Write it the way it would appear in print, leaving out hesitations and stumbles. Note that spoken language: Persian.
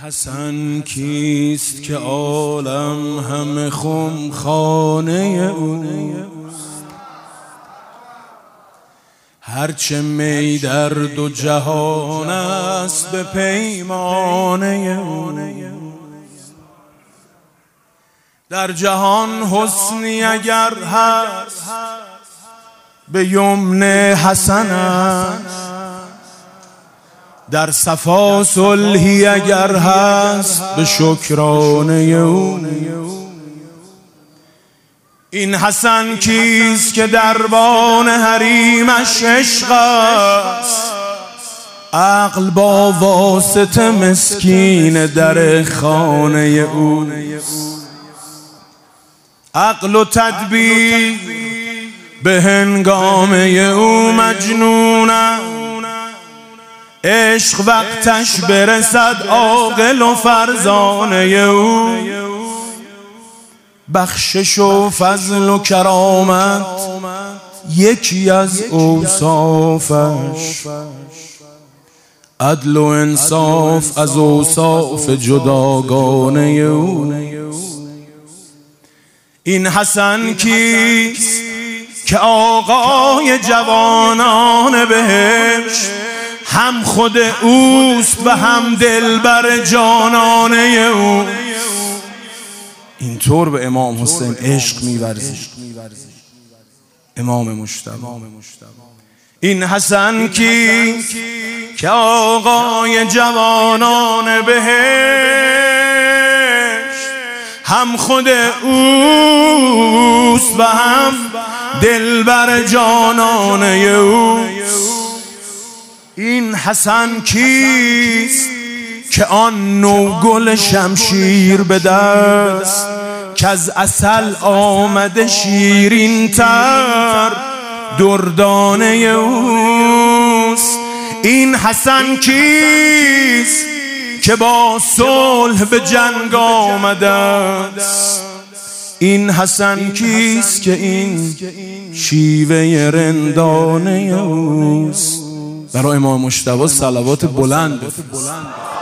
حسن کیست که عالم همه خم خانه اوست؟ هرچه می در دو جهان است به پیمانه اوست. در جهان حسنی اگر هست به یمن حسن است، در صفا صلحی اگر هست به شکرانه او. این حسن کیست که دربان حریمش عشق است؟ عقل با واسطه مسکین در خانه او. عقل و تدبیر به هنگامه او مجنونم، عشق وقتش برسد عاقل و فرزانه او. بخشش و فضل و کرامت یکی از اوصافش، عدل و انصاف از اوصاف جداگانه او. این حسن کیست که آقای جوانان بهشت هم خود اوست و هم دلبر جانانه او. اینطور به امام حسین عشق می‌ورزید امام مجتبی. این حسن کیست که آقای جوانان بهشت هم خود اوست و هم دلبر جانانه او. این حسن کیست که آن نوگل شمشیر به دست که از عسل آمده شیرین تر دردانه اوست؟ این حسن کیست که با صلح به جنگ آمده است؟ این حسن کیست که این شیوه رندانه اوست؟ برای امام مجتبی صلوات بلند.